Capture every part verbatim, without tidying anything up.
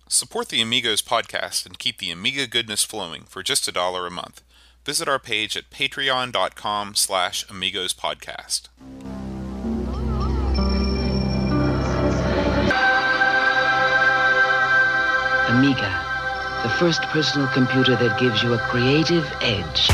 Support the Amigos podcast and keep the Amiga goodness flowing for just a dollar a month. Visit our page at patreon.com slash Amigos podcast. Amiga, the first personal computer that gives you a creative edge.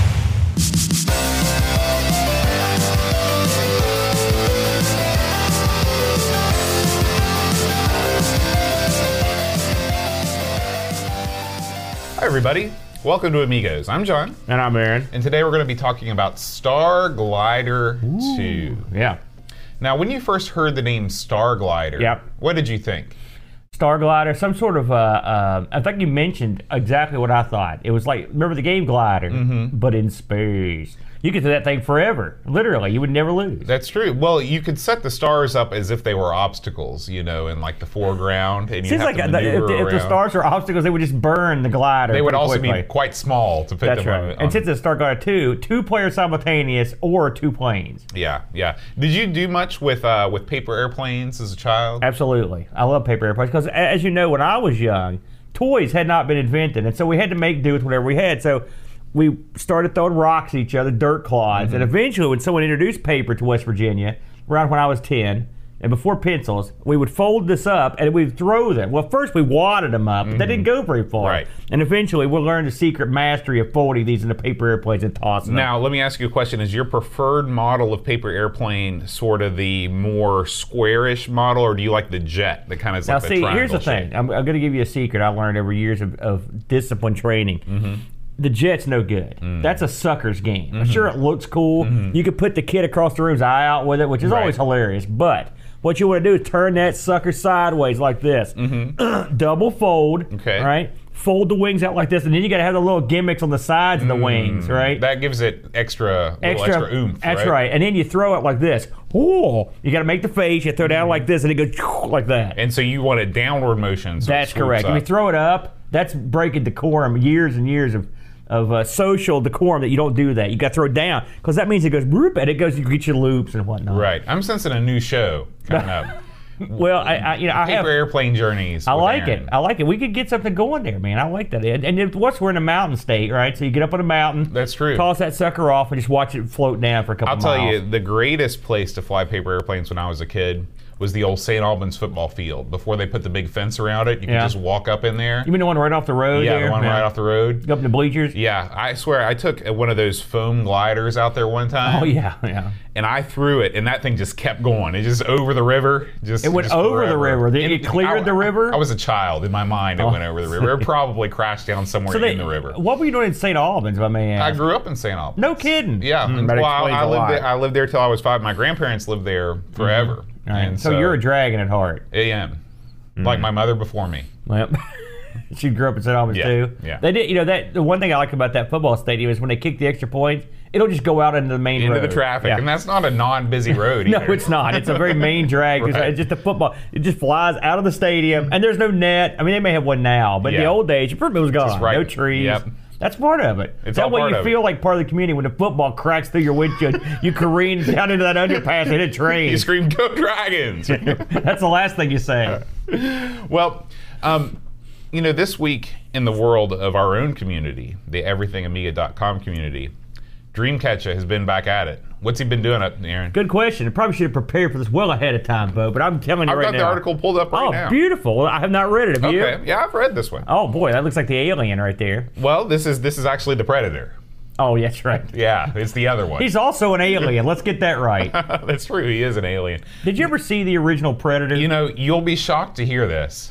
Hi everybody, welcome to Amigos. I'm John. And I'm Aaron. And today we're going to be talking about Star Glider Ooh, two. Yeah. Now when you first heard the name Star Glider, yep. what did you think? Star Glider, some sort of, uh, uh, I think you mentioned exactly what I thought. It was like, remember the game Glider, mm-hmm. but in space. You could do that thing forever, literally. You would never lose. That's true. Well, you could set the stars up as if they were obstacles, you know, in like the foreground. And Seems have like to the, if, the, if the stars were obstacles, they would just burn the glider. They would also quickly. be quite small to fit That's them right. on. And on. since it's Star Glider two, two players simultaneous or two planes. Yeah, yeah. Did you do much with uh, with paper airplanes as a child? Absolutely. I love paper airplanes because, as you know, when I was young, toys had not been invented, and so we had to make do with whatever we had. So we started throwing rocks at each other, dirt clods, mm-hmm. and eventually when someone introduced paper to West Virginia, around when I was ten, and before pencils, we would fold this up and we'd throw them. Well, first we wadded them up, but mm-hmm. they didn't go very far. Right. And eventually we'll learn the secret mastery of folding these into paper airplanes and tossing them. Now, let me ask you a question. Is your preferred model of paper airplane sort of the more squarish model, or do you like the jet that kind of is now, like the see, triangle here's the shape? thing. I'm, I'm going to give you a secret I learned over years of, of discipline training. Mm-hmm. The jet's no good. Mm. That's a sucker's game. Mm-hmm. I'm sure it looks cool. Mm-hmm. You could put the kid across the room's eye out with it, which is right. always hilarious. But what you want to do is turn that sucker sideways like this. Mm-hmm. Double fold, okay. right? Fold the wings out like this, and then you got to have the little gimmicks on the sides of the mm. wings, right? That gives it extra, extra, extra oomph, That's right? right. And then you throw it like this. Oh, you got to make the face. You throw it down like this, and it goes like that. And so you want a downward motion. So that's correct. When you throw it up, that's breaking decorum, years and years of of uh, social decorum that you don't do that. You got to throw it down because that means it goes whoop, and it goes. You get your loops and whatnot. Right. I'm sensing a new show coming up. Well, I, I you know I paper have airplane journeys. I like Aaron. it. I like it. We could get something going there, man. I like that. And, and once we're in a mountain state, right? So you get up on a mountain. That's true. Toss that sucker off and just watch it float down for a couple I'll tell miles. you, the greatest place to fly paper airplanes when I was a kid was the old Saint Albans football field. Before they put the big fence around it, you yeah. could just walk up in there. You mean the one right off the road? Yeah, there? the one yeah. right off the road. Go up in the bleachers? Yeah, I swear, I took one of those foam gliders out there one time. Oh, yeah, yeah. And I threw it, and that thing just kept going. It just over the river. Just It went just over forever. the river. Then it cleared I, the river? I was a child. In my mind, it oh. went over the river. It probably crashed down somewhere so they, in the river. What were you doing in Saint Albans, my man? I grew up in Saint Albans. No kidding. Yeah. Mm, well, I, I, lived lot. there, I lived there till I was five. My grandparents lived there forever. Mm-hmm. All right. And so, so you're a dragon at heart. I am. Mm-hmm. Like my mother before me. Well, she grew up in Saint Albans yeah, too. Yeah. They did. You know that the one thing I like about that football stadium is when they kick the extra points, it'll just go out into the main into road. the traffic, yeah. and that's not a non-busy road No, either. it's not. It's a very main drag. Right. It's just a football. It just flies out of the stadium, and there's no net. I mean, they may have one now, but yeah. in the old days, it was gone. Right. No trees. Yep. That's part of it. It's that all way part you of feel it. like part of the community when the football cracks through your windshield. You careen down into that underpass and hit a train. You scream, "Go Dragons!" That's the last thing you say. Well, um, you know, this week in the world of our own community, the everything amiga dot com community, Dreamcatcher has been back at it. What's he been doing up there, Aaron? Good question. I probably should have prepared for this well ahead of time, Bo, but I'm telling you I've right got now. the article pulled up right oh, now. Oh, beautiful. I have not read it. Have you? Okay, yeah, I've read this one. Oh, boy, that looks like the alien right there. Well, this is this is actually the Predator. Oh, that's right. Yeah, it's the other one. He's also an alien. Let's get that right. That's true. He is an alien. Did you ever see the original Predator? You know, you'll be shocked to hear this.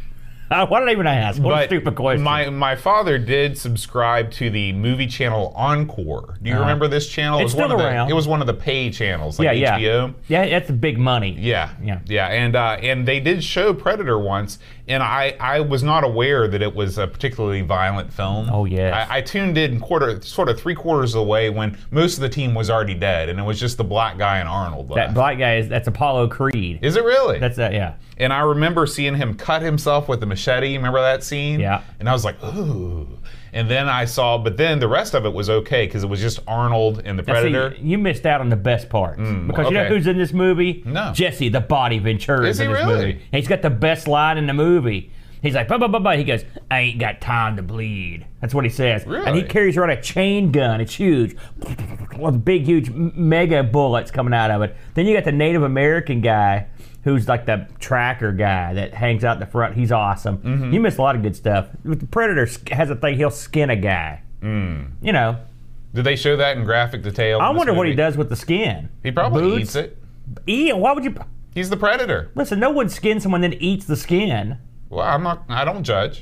Uh, why did I even ask? What but a stupid question. My my father did subscribe to the movie channel Encore. Do you Uh-huh. remember this channel? It It's was one still of the, around. It was one of the pay channels, like yeah, H B O. Yeah, yeah, that's the big money. Yeah, Yeah. yeah, and uh, and they did show Predator once, and I, I was not aware that it was a particularly violent film. Oh, yes. I, I tuned in quarter, sort of three quarters of the way when most of the team was already dead, and it was just the black guy and Arnold left. That black guy is that's Apollo Creed. Is it really? That's that. Yeah. And I remember seeing him cut himself with a machete. Remember that scene? Yeah. And I was like, ooh. And then I saw, but then the rest of it was okay because it was just Arnold and the Now, see, Predator. you missed out on the best parts because you know okay. who's in this movie? No. Jesse, the Body Ventura, Is in he this really? movie. And he's got the best line in the movie. He's like, blah, blah, blah, blah. He goes, I ain't got time to bleed. That's what he says. Really? And he carries around a chain gun. It's huge. With big, huge, mega bullets coming out of it. Then you got the Native American guy who's like the tracker guy that hangs out in the front. He's awesome. Mm-hmm. You missed a lot of good stuff. The Predator has a thing, he'll skin a guy. Mm. You know. Did they show that in graphic detail? I wonder what he does with the skin. He probably Boots? eats it. Eat? Why would you... He's the Predator. Listen, no one skins someone then eats the skin. Well, I'm not. I don't judge.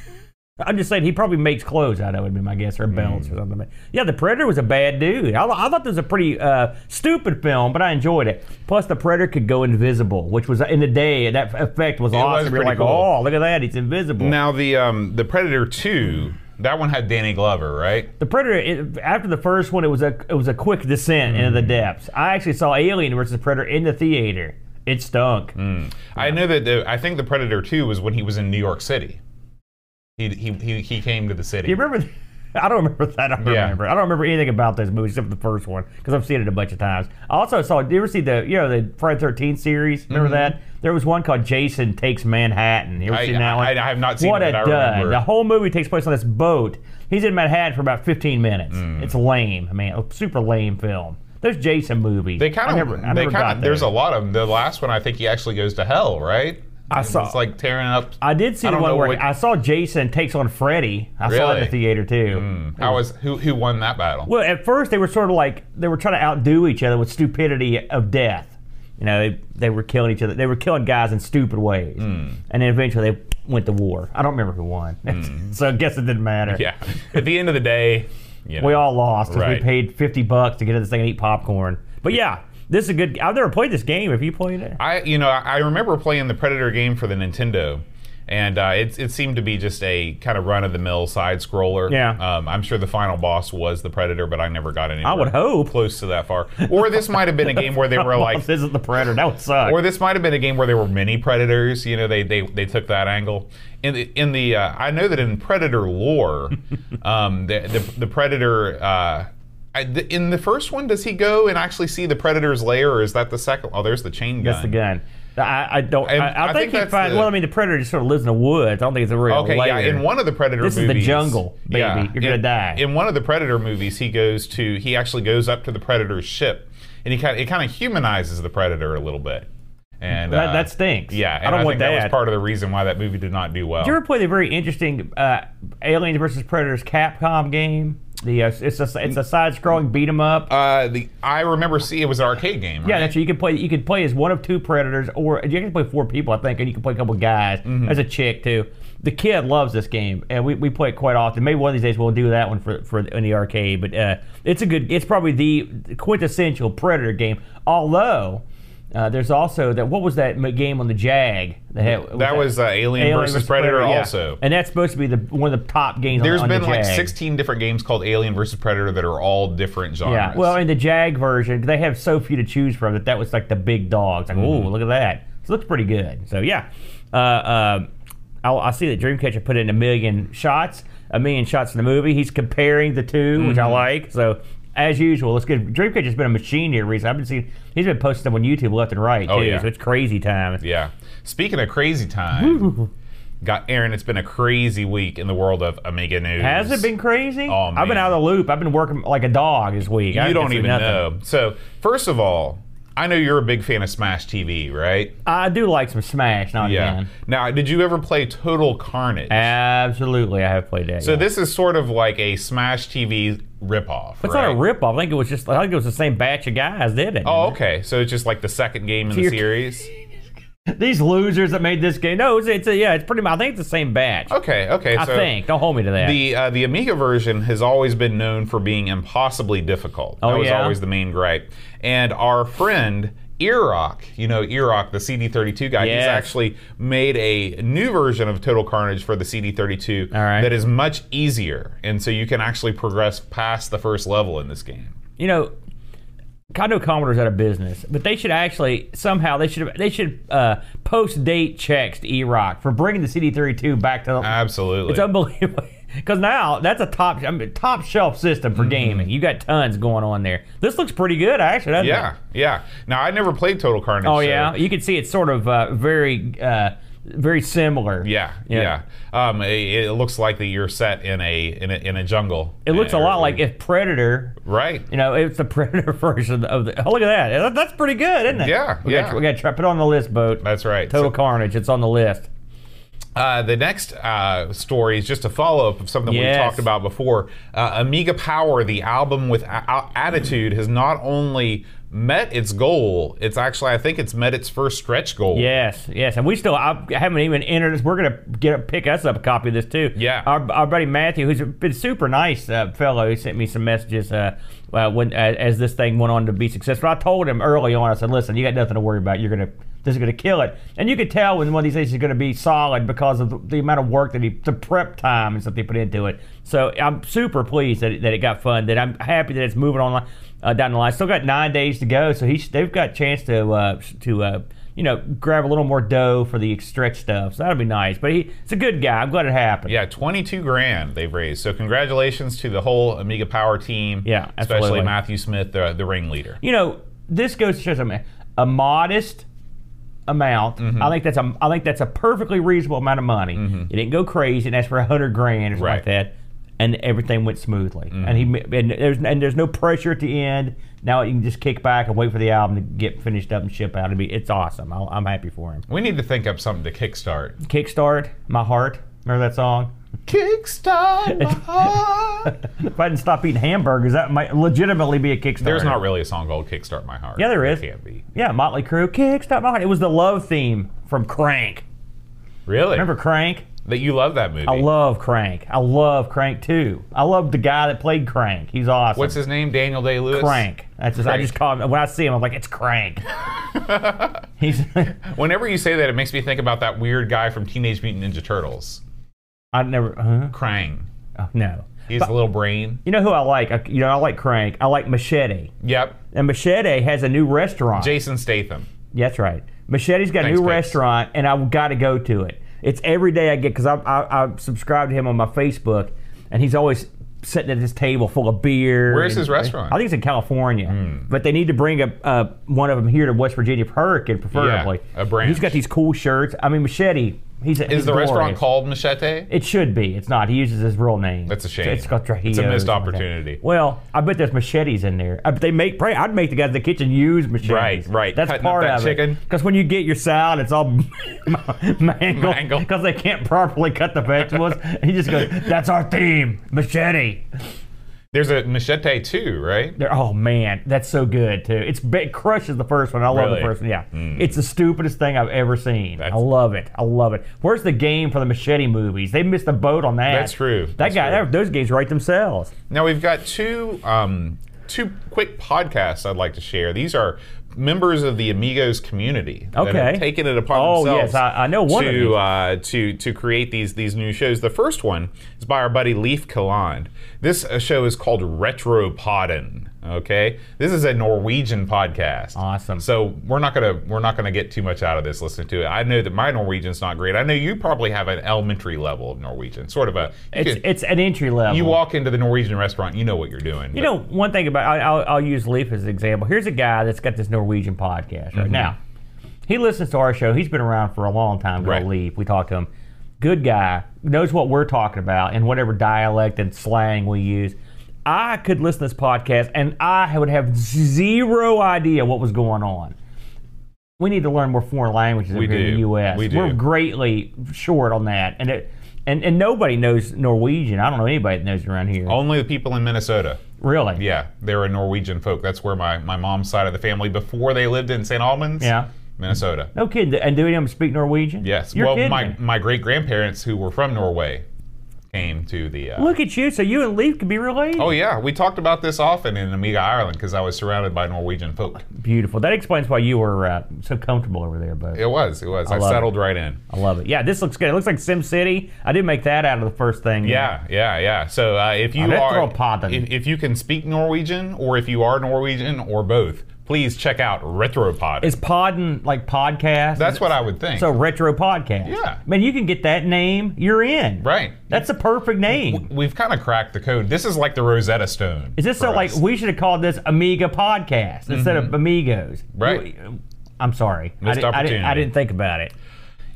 I'm just saying he probably makes clothes out of it, would be my guess, or belts mm. or something. Yeah, the Predator was a bad dude. I, I thought this was a pretty uh, stupid film, but I enjoyed it. Plus, the Predator could go invisible, which was in the day that effect was it awesome. Was You're like, cool. oh, look at that, he's invisible. Now the um, the Predator two, that one had Danny Glover, right? The Predator, it, after the first one, it was a it was a quick descent mm. into the depths. I actually saw Alien versus Predator in the theater. It stunk. Mm. I know that. The, I think the Predator two was when he was in New York City. He he he, he came to the city. Do you remember? I don't remember that. I don't yeah. remember. I don't remember anything about those movies except for the first one because I've seen it a bunch of times. I also saw. Do you ever see the you know the Friday the thirteenth series? Remember mm-hmm. that? There was one called Jason Takes Manhattan. You ever I, seen that one? I, I have not seen what it. What a but I dud! remember. The whole movie takes place on this boat. He's in Manhattan for about fifteen minutes. Mm. It's lame. I mean, a super lame film. There's Jason movies. They kind of. They kind of. There's a lot of them. The last one, I think he actually goes to hell, right? I saw. It's like tearing up. I did see I the one where what, I saw Jason takes on Freddy. I really? saw it in the theater too. Mm. How was who? Who won that battle? Well, at first they were sort of like they were trying to outdo each other with stupidity of death. You know, they they were killing each other. They were killing guys in stupid ways, mm. and then eventually they went to war. I don't remember who won, mm. so I guess it didn't matter. Yeah. At the end of the day, you know, we all lost because right. we paid fifty bucks to get in this thing and eat popcorn. But yeah. This is a good. I've never played this game. Have you played it? I, you know, I remember playing the Predator game for the Nintendo, and uh, it, it seemed to be just a kind of run-of-the-mill side scroller. Yeah. Um, I'm sure the final boss was the Predator, but I never got anywhere. I would hope close to that far. Or this might have been a game where they were like, "This isn't the Predator." That would suck. Or this might have been a game where there were many Predators. You know, they they, they took that angle. In the in the uh, I know that in Predator lore, um, the, the the Predator. Uh, I, the, in the first one, does he go and actually see the Predator's lair, or is that the second? Oh, there's the chain gun. That's the gun. I, I don't. I, I, I think, think he finds. Well, I mean, the Predator just sort of lives in the woods. I don't think it's a real okay, lair. yeah. In one of the Predator this movies, this is the jungle, baby. Yeah, You're gonna in, die. In one of the Predator movies, he goes to. He actually goes up to the Predator's ship, and he kind of it kind of humanizes the Predator a little bit. And that, uh, that stinks. Yeah, and I don't I want think that. that was part of the reason why that movie did not do well. Did you ever play the very interesting uh, Aliens versus Predators Capcom game? The uh, it's a it's a side-scrolling beat 'em up. Uh, the I remember see it was an arcade game. Right? Yeah, that's you can play. You can play as one of two Predators, or you can play four people, I think, and you can play a couple guys. Mm-hmm. There's a chick too. The kid loves this game, and we, we play it quite often. Maybe one of these days we'll do that one for for in the arcade. But uh, it's a good. It's probably the quintessential Predator game. Although. Uh, there's also that. What was that game on the Jag? That, had, was that, that was uh, Alien, Alien versus, versus Predator, Predator yeah. also, and that's supposed to be the one of the top games. There's on, on been the like Jag. sixteen different games called Alien versus Predator that are all different genres. Yeah, well, in the Jag version, they have so few to choose from that that was like the big dogs. Like, mm-hmm. oh, look at that! So it looks pretty good. So yeah, uh, uh, I, I see that Dreamcatcher put in a million shots, a million shots in the movie. He's comparing the two, mm-hmm. which I like. So. As usual, let's get Dreamcatcher's been a machine here recently. I've been seeing he's been posting them on YouTube left and right too. Oh, yeah. So it's crazy time. Yeah. Speaking of crazy time, got Aaron. It's been a crazy week in the world of Amiga news. Has it been crazy? Oh man, I've been out of the loop. I've been working like a dog this week. You I don't even nothing. know. So first of all, I know you're a big fan of Smash T V, right? I do like some Smash. Not yeah. again. Now, did you ever play Total Carnage? Absolutely, I have played that. So yeah. this is sort of like a Smash T V ripoff. It's right? not a ripoff. I think it was just. I think it was the same batch of guys did it. Oh, okay. So it's just like the second game in so the series. These losers that made this game. No, it's, it's a, yeah, it's pretty much. I think it's the same batch. Okay, okay. I so think. Don't hold me to that. The uh, the Amiga version has always been known for being impossibly difficult. Oh, that was yeah? always the main gripe. And our friend Erock, you know Erock, the C D thirty-two guy, yes. he's actually made a new version of Total Carnage for the C D thirty-two All right. that is much easier, and so you can actually progress past the first level in this game. You know, I know Commodore's out of business, but they should actually somehow they should they should uh, post date checks to Erock for bringing the C D thirty-two back to. Absolutely, it's unbelievable. Because now that's a top I mean, top shelf system for mm-hmm. gaming. You got tons going on there. This looks pretty good, actually, doesn't yeah, it? Yeah, yeah. Now I never played Total Carnage. Oh so. yeah, you can see it's sort of uh, very uh, very similar. Yeah, yeah. Um, it, it looks like that you're set in a in a, in a jungle. It looks a Uh, lot like if Predator. Right. You know, it's the Predator version of the. Oh, look at that. That's pretty good, isn't it? Yeah, We yeah. got we got to try put it on the list, Boat. That's right. Total So- Carnage. It's on the list. Uh, the next uh, story is just a follow-up of something Yes. we talked about before. Uh, Amiga Power, the album with a- a- attitude, has not only met its goal, it's actually, I think it's met its first stretch goal. Yes, yes, and we still I haven't even entered this. We're gonna get pick us up a copy of this too. Yeah. our, our buddy Matthew, who's been super nice uh, fellow, he sent me some messages uh, uh, when uh, as this thing went on to be successful. I told him early on. I said, "Listen, you got nothing to worry about. You're gonna this is gonna kill it." And you could tell when one of these things is gonna be solid because of the, the amount of work that he, the prep time and stuff they put into it. So I'm super pleased that it, that it got funded. I'm happy that it's moving on uh, down the line. Still got nine days to go, so he's they've got a chance to uh, to. Uh, you know, grab a little more dough for the stretch stuff. So that'll be nice. But he, it's a good guy. I'm glad it happened. Yeah, twenty-two grand they've raised. So congratulations to the whole Amiga Power team. Yeah, especially absolutely. Matthew Smith, the, the ringleader. You know, this goes to show something. A modest amount. Mm-hmm. I think that's a. I think that's a perfectly reasonable amount of money. You didn't go crazy and ask for a hundred grand or something like Right. that, and everything went smoothly. Mm-hmm. And he and there's and there's no pressure at the end. Now you can just kick back and wait for the album to get finished up and ship out. It'd be, it's awesome. I'll, I'm happy for him. We need to think up something to kickstart. Kickstart my heart. Remember that song? Kickstart my heart. If I didn't stop eating hamburgers, that might legitimately be a Kickstarter. There's not really a song called Kickstart My Heart. Yeah, there is. Can't be. Yeah, Motley Crue, Kickstart My Heart. It was the love theme from Crank. Really? Remember Crank? That you love that movie. I love Crank. I love Crank too. I love the guy that played Crank. He's awesome. What's his name? Daniel Day-Lewis? Crank? That's just, I Crank. just call him when I see him. I'm like, it's Crank. He's. Whenever you say that, it makes me think about that weird guy from Teenage Mutant Ninja Turtles. I never. Huh? Krang. Oh, no. He has a little brain. You know who I like? I, you know I like Crank. I like Machete. Yep. And Machete has a new restaurant. Jason Statham. Yeah, that's right. Machete's got a Thanks, new Pix. restaurant, and I've got to go to it. It's every day I get, because I, I, I subscribe to him on my Facebook, and he's always sitting at his table full of beer. Where's and- his restaurant? I think it's in California. But they need to bring a, uh, one of them here to West Virginia for Hurricane, preferably. Yeah, a branch. He's got these cool shirts. I mean, Machete, he's Is he's the restaurant glorious. called Machete? It should be. It's not. He uses his real name. That's a shame. It's called Trujillo. It's a missed or something like that. opportunity. Well, I bet there's machetes in there. I bet they make. Probably, I'd make the guys in the kitchen use machetes. Right, right. That's Cutting up part that of chicken. it. Because when you get your salad, it's all mangled Mangled. because they can't properly cut the vegetables. He just goes, "That's our theme, machete." There's a Machete too, right? They're, oh man, that's so good too. It's it crushes the first one. I love Really? the first one. Yeah, it's the stupidest thing I've ever seen. That's- I love it. I love it. Where's the game for the machete movies? They missed the boat on that. That's true. That That's guy, true. those games write themselves. Now we've got two um, two quick podcasts I'd like to share. These are members of the Amigos community that Okay. have taken it upon Oh, themselves yes, I- I know one of to these. uh, to to create these these new shows. The first one is by our buddy Leif Kaland. This uh, show is called Retropodden. Okay, this is a Norwegian podcast. Awesome. So we're not gonna we're not gonna get too much out of this listening to it. I know that my Norwegian's not great. I know you probably have an elementary level of Norwegian, sort of a. you It's could- it's an entry level. you walk into the Norwegian restaurant, you know what you're doing. You but- know, one thing about I, I'll, I'll use Leaf as an example. Here's a guy that's got this Norwegian podcast Mm-hmm. right now. He listens to our show. He's been around for a long time. Good Right. old Leaf. We talk to him. Good guy. Knows what we're talking about and whatever dialect and slang we use. I could listen to this podcast and I would have zero idea what was going on. We need to learn more foreign languages We over here in do. the U S. We do. We're greatly short on that, and it, and and nobody knows Norwegian. I don't know anybody that knows it around here. Only the people in Minnesota. Really? Yeah, they're a Norwegian folk. That's where my, my mom's side of the family, before they lived in Saint Albans, Yeah. Minnesota. No kidding. And do any of them speak Norwegian? Yes. You're well, kidding my, me. my great grandparents who were from Norway came to the. Uh, Look at you. So you and Leaf could be related. oh, yeah. We talked about this often in Amiga Ireland because I was surrounded by Norwegian folk. Beautiful. That explains why you were uh, so comfortable over there, bud. It was. It was. I, love settled right in. I love it. Yeah, this looks good. It looks like Sim City. I did make that out of the first thing. Yeah, yeah, yeah. So uh, if you Oh, are, Retropodden. if, if you can speak Norwegian, or if you are Norwegian, or both, please check out Retropod. Is Podden like podcast? That's what I would think. So retro podcast. Yeah. Man, you can get that name. You're in. right. That's a perfect name. We've kind of cracked the code. This is like the Rosetta Stone. Is this for so like us. Mm-hmm. we should have called this Amiga Podcast instead of Amigos? Right. I'm sorry. I, Missed did, I, didn't, I opportunity. didn't think about it.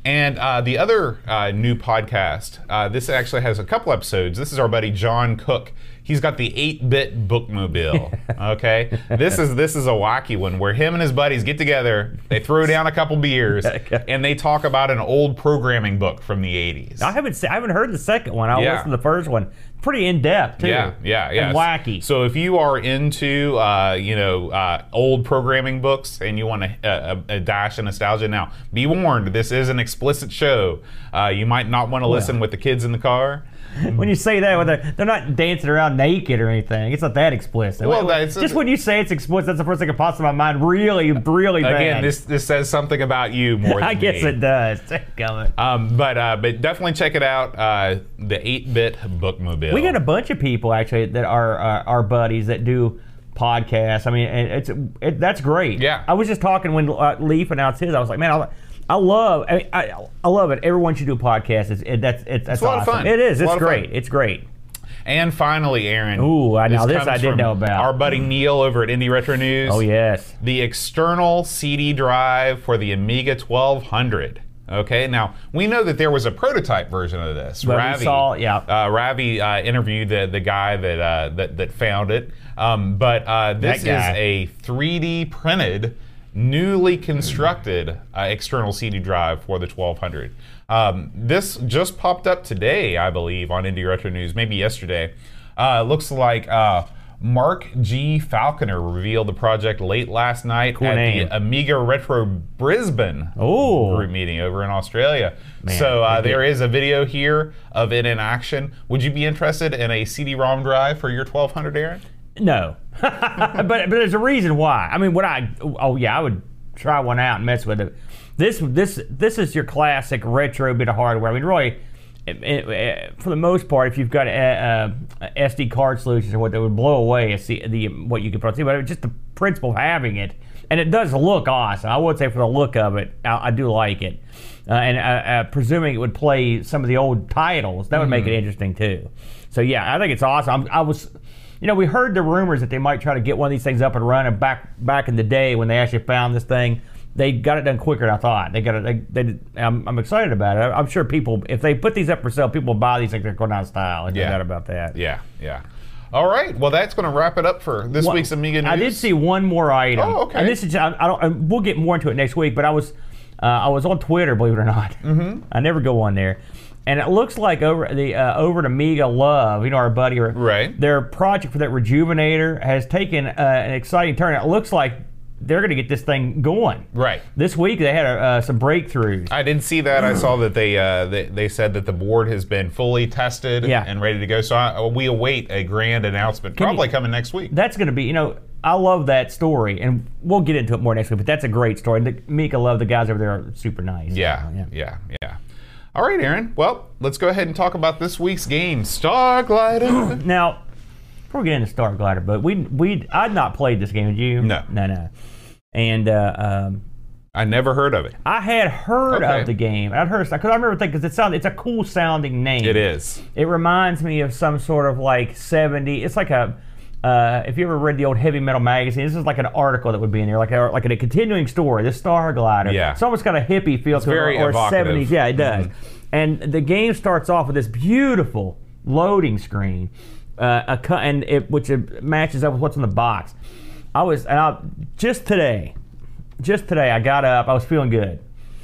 And uh, the other uh, new podcast, uh, this actually has a couple episodes. This is our buddy John Cook. He's got the eight-bit Bookmobile. Okay, this is this is a wacky one where him and his buddies get together, they throw down a couple beers, and they talk about an old programming book from the eighties. I haven't se- I haven't heard the second one. I Yeah. listened to the first one. Pretty in depth too. Yeah, yeah, yeah. And wacky. So if you are into, uh, you know, uh, old programming books and you want a, a, a dash of nostalgia, now be warned, this is an explicit show. Uh, you might not want to listen with the kids in the car. When you say that, they're, they're not dancing around naked or anything. It's not that explicit. Well, that's just when you say it's explicit, that's the first thing that pops in my mind. Really, really bad. Again, this this says something about you more than I guess me. it does. Coming. Um, but uh, but definitely check it out. Uh, the eight-bit Bookmobile. We got a bunch of people actually that are uh, our buddies that do podcasts. I mean, and it's it, that's great. Yeah. I was just talking when uh, Leaf announced his. I was like, man, I, I love, I, mean, I, I love it. Everyone should do a podcast. It's it, that's it's, that's a lot of awesome. fun. It is. It's a It's lot of great. fun. It's great. And finally, Aaron. Ooh, I know. This comes I did from know about. Our buddy Neil over at Indie Retro News. Oh yes. The external C D drive for the Amiga twelve hundred. Okay, now we know that there was a prototype version of this. But we Ravi, saw- yeah. uh, Ravi uh, interviewed the the guy that uh, that that found it. Um, but uh, this is That guy. a three D printed, newly constructed uh, external C D drive for the twelve hundred. Um, this just popped up today, I believe, on Indie Retro News, maybe yesterday. Uh, looks like uh, Mark G. Falconer revealed the project late last night Cool at name. the Amiga Retro Brisbane Ooh. group meeting over in Australia. Man, so uh, they did- there is a video here of it in action. Would you be interested in a C D ROM drive for your twelve hundred, Aaron? No, but but there's a reason why. I mean, what I oh yeah, I would try one out and mess with it. This this this is your classic retro bit of hardware. I mean, really, it, it, it, for the most part, if you've got a, a, a S D card solutions or what, that would blow away a C, the what you could probably see, but it's just the principle of having it, and it does look awesome. I would say for the look of it, I, I do like it, uh, and uh, uh, presuming it would play some of the old titles, that would make it interesting too. So yeah, I think it's awesome. I'm, I was. You know, we heard the rumors that they might try to get one of these things up and running back back in the day when they actually found this thing. They got it done quicker than I thought. They got it. They, they did, I'm, I'm excited about it. I'm sure people, if they put these up for sale, people will buy these things. They're going out of style. There's no Yeah. doubt about that. Yeah, yeah. All right. Well, that's going to wrap it up for this One- week's Amiga News. I did see one more item. Oh, okay. And this is I, I don't. I, we'll get more into it next week. But I was uh, I was on Twitter, believe it or not. Mm-hmm. I never go on there. And it looks like over the uh, over at Amiga Love, you know, our buddy, Right. their project for that Rejuvenator has taken uh, an exciting turn. It looks like they're going to get this thing going. Right. This week they had uh, some breakthroughs. I did see that. I saw that they, uh, they they said that the board has been fully tested Yeah. and ready to go. So I, we await a grand announcement, Can probably you- coming next week. That's going to be, you know, I love that story, and we'll get into it more next week. But that's a great story. And the, Mika Love, the guys over there are super nice. Yeah, yeah. yeah, yeah. All right, Aaron. Well, let's go ahead and talk about this week's game, Star Glider. Now, before we get into Star Glider, but we we I'd not played this game. Did you? No. no, no. And uh, um, I never heard of it. I had heard Okay. of the game. I'd heard because I remember thinking because it sounds it's a cool sounding name. It is. It reminds me of some sort of like seventy. It's like a. Uh, if you ever read the old heavy metal magazine, this is like an article that would be in there, like a, like a continuing story. This Star Glider. Yeah. It's almost got a hippie feel to very it, or, or evocative. seventies. Yeah, it does. And the game starts off with this beautiful loading screen, uh, a cu- and it which it matches up with what's in the box. I was and I, just today, just today I got up. I was feeling good,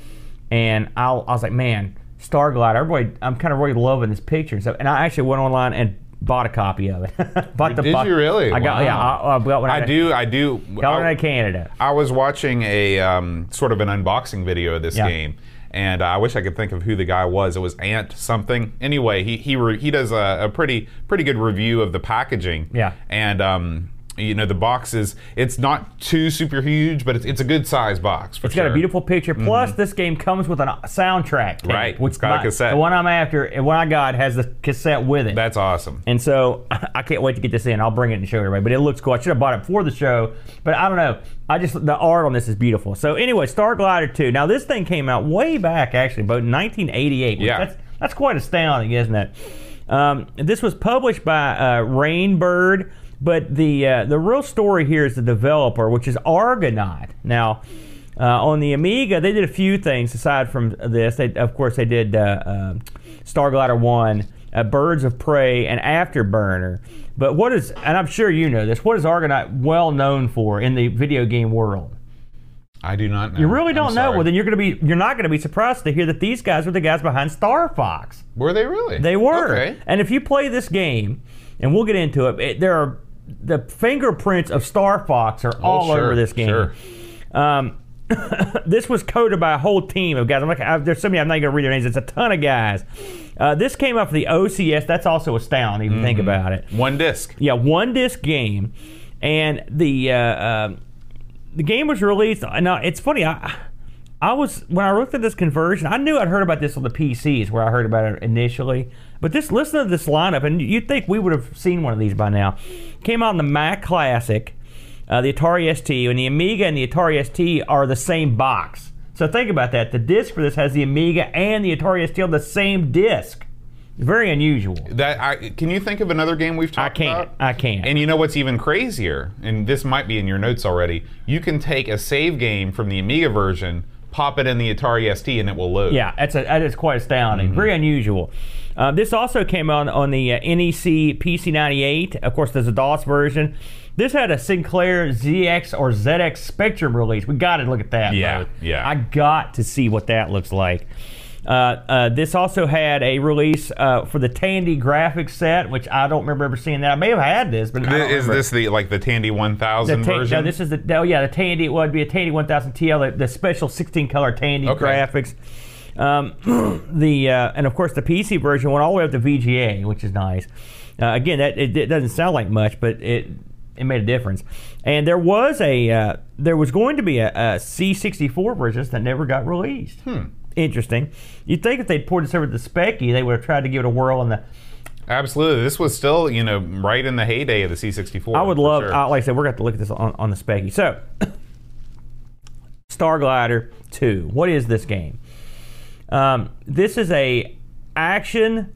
and I, I was like, man, Star Glider. Everybody, I'm kind of really loving this picture and stuff. And I actually went online and bought a copy of it. bought the Did box. you really? I got Wow. yeah. I, I got one. I do. I do. Got one I, out of Canada. I was watching a um, sort of an unboxing video of this Yeah. game, and I wish I could think of who the guy was. It was Ant something. Anyway, he he re, he does a, a pretty pretty good review of the packaging. Yeah. And um, you know, the box is it's not too super huge, but it's, it's a good size box. For It's sure. got a beautiful picture. Plus, this game comes with a soundtrack. tape, Right. Which It's got a my- cassette. The one I'm after, and what I got has the cassette with it. That's awesome. And so I can't wait to get this in. I'll bring it and show everybody. But it looks cool. I should have bought it before the show, but I don't know. I just the art on this is beautiful. So anyway, Star Glider two. Now this thing came out way back actually, about nineteen eighty-eight. which Yeah. That's that's quite astounding, isn't it? Um, this was published by uh, Rainbird, but the uh, the real story here is the developer, which is Argonaut. Now. Uh, on the Amiga, they did a few things aside from this. They, of course, they did uh, uh, Star Glider one, uh, Birds of Prey, and Afterburner. But what is, and I'm sure you know this, what is Argonaut well known for in the video game world? I do not know. You really don't I'm know. sorry. Well, then you're going to be, you're not going to be surprised to hear that these guys were the guys behind Star Fox. Were they really? They were. Okay. And if you play this game, and we'll get into it, it there are the fingerprints of Star Fox are all oh, sure, over this game. Sure. Um, this was coded by a whole team of guys. I'm like, I, there's so many, I'm not going to read their names. It's a ton of guys. Uh, this came up for the O C S. That's also astounding if you mm-hmm. think about it. One disc. Yeah, one disc game. And the uh, uh, the game was released. Now, it's funny. I, I was, when I looked at this conversion, I knew I'd heard about this on the P Cs where I heard about it initially. But this, listen to this lineup, and you'd think we would have seen one of these by now. Came out in the Mac Classic, uh, the Atari S T, and the Amiga and the Atari S T are the same box. So think about that. The disc for this has the Amiga and the Atari S T on the same disc. Very unusual. That I, can you think of another game we've talked I can't. about? I can't. And you know what's even crazier, and this might be in your notes already, you can take a save game from the Amiga version, pop it in the Atari S T, and it will load. Yeah, that's a, that is quite astounding. Mm-hmm. Very unusual. Uh, this also came out on the uh, N E C P C ninety-eight. Of course, there's a DOS version. This had a Sinclair Z X or Z X Spectrum release. We got to look at that. Yeah, mode. yeah. I got to see what that looks like. Uh, uh, this also had a release uh, for the Tandy graphics set, which I don't remember ever seeing that. I may have had this, but I don't Is remember. this the like the Tandy one thousand The ta- version? No, this is the oh yeah the Tandy. It would be a Tandy one thousand T L, the, the special sixteen color Tandy Okay. graphics. Um, the uh, and of course the P C version went all the way up to V G A, which is nice. Uh, again, that it, it doesn't sound like much, but it it made a difference. And there was a uh, there was going to be a, a C sixty-four version that never got released. Hmm. Interesting. You'd think if they'd poured this over to the Speccy, they would have tried to give it a whirl in the. Absolutely. This was still, you know, right in the heyday of the C sixty-four. I would for love, sure. uh, like I said, we're going to have to look at this on, on the Speccy. So, Star Glider two. What is this game? Um, this is a action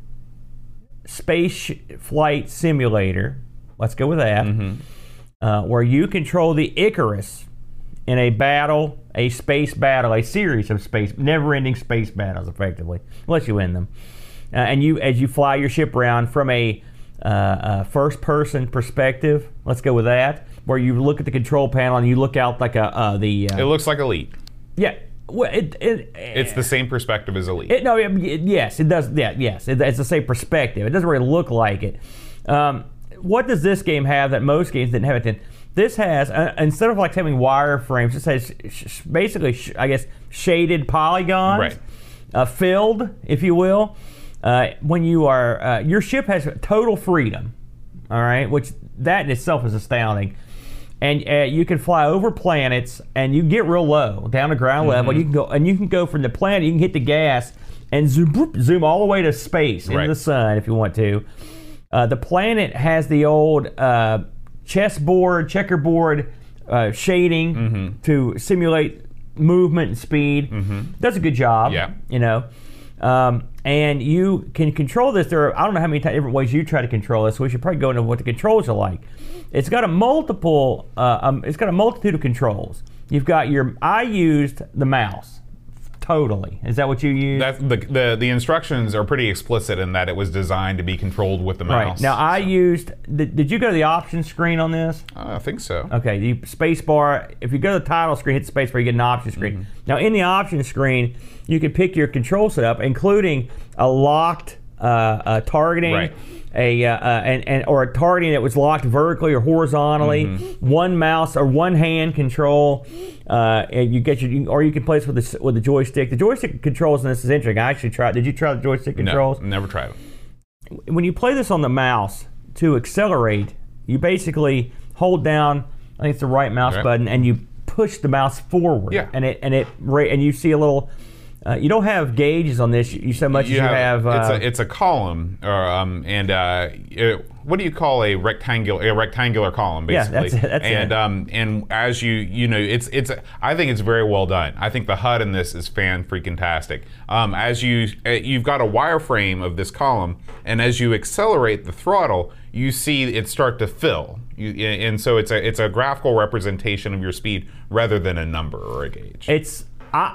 space flight simulator. Let's go with that. Mm-hmm. Uh, where you control the Icarus in a battle, a space battle, a series of space, never-ending space battles, effectively, unless you win them. Uh, and you, as you fly your ship around from a, uh, a first-person perspective, let's go with that, where you look at the control panel and you look out like a uh, the. Uh, It looks like Elite. yeah. Well, it, it, It's the same perspective as Elite. It, no, it, it- yes, it does. Yeah, yes, it, it's the same perspective. It doesn't really look like it. Um, what does this game have that most games didn't have? It did? This has uh, instead of like having wireframes, this has sh- sh- basically, sh- I guess, shaded polygons, Right. uh, filled, if you will. Uh, when you are, uh, your ship has total freedom. All right, which that in itself is astounding. And uh, you can fly over planets, and you get real low, down to ground Mm-hmm. level. You can go, and you can go from the planet. You can hit the gas and zoom, boop, zoom all the way to space, into Right. the sun, if you want to. Uh, the planet has the old uh, chessboard, checkerboard uh, shading Mm-hmm. to simulate movement and speed. Mm-hmm. Does a good job. Yeah. You know. Um, and you can control this. There are, I don't know how many t- different ways you try to control this, so we should probably go into what the controls are like. It's got a multiple, uh, um, it's got a multitude of controls. You've got your, I used the mouse, totally. Is that what you used? That's the, the the instructions are pretty explicit in that it was designed to be controlled with the right. mouse. Now I so. used, did, did you go to the options screen on this? Uh, I think so. Okay, the space bar, if you go to the title screen, hit the space bar, you get an option screen. Mm-hmm. Now in the option screen, you can pick your control setup, including a locked uh, uh, targeting, Right. a uh, uh, and, and or a targeting that was locked vertically or horizontally, Mm-hmm. one mouse or one hand control, uh, and you get your, or you can play this with the with the joystick. The joystick controls in this is interesting. I actually tried. Did you try the joystick controls? No, never tried it. When you play this on the mouse to accelerate, you basically hold down, I think it's the right mouse Okay. button, and you push the mouse forward. Yeah. And it and it ra- and you see a little. Uh, you don't have gauges on this. You so much You as you have, have. Uh, it's a it's a column, or um, and uh, it, what do you call a rectangular a rectangular column basically? Yeah, that's it. That's and it. um and as you you know it's it's I think it's very well done. I think the H U D in this is fan freaking tastic. Um, as you you've got a wireframe of this column, and as you accelerate the throttle, you see it start to fill. You, and so it's a it's a graphical representation of your speed rather than a number or a gauge. It's I.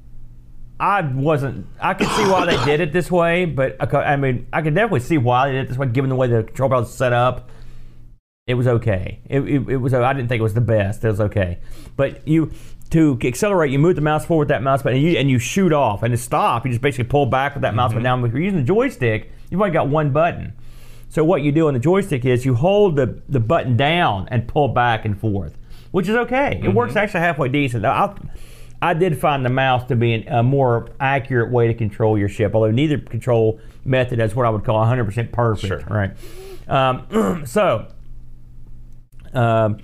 I wasn't. I could see why they did it this way, but I mean, I could definitely see why they did it this way, given the way the control panel was set up. It was okay. It, it, it was. I didn't think it was the best. It was okay, but you to accelerate, you move the mouse forward with that mouse button, and you and you shoot off, and to stop, you just basically pull back with that mouse button. Now, if you're using the joystick, you've only got one button. So what you do on the joystick is you hold the the button down and pull back and forth, which is okay. It mm-hmm. works actually halfway decent. I, I did find the mouse to be a more accurate way to control your ship, although neither control method is what I would call one hundred percent perfect. Sure. Right. Um, so, um,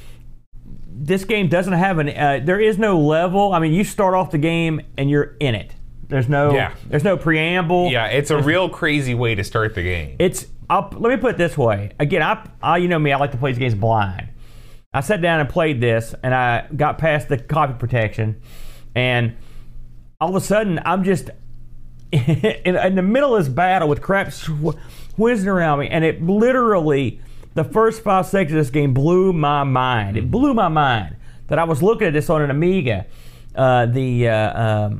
this game doesn't have an. Uh, there is no level. I mean, you start off the game and you're in it. There's no. Yeah. There's no preamble. Yeah, it's a real crazy way to start the game. It's. I'll, let me put it this way. Again, I, I, you know me, I like to play these games blind. I sat down and played this, and I got past the copy protection, and all of a sudden, I'm just in, in the middle of this battle with crap sw- whizzing around me, and it literally, the first five seconds of this game blew my mind. It blew my mind that I was looking at this on an Amiga. Uh, the uh, um,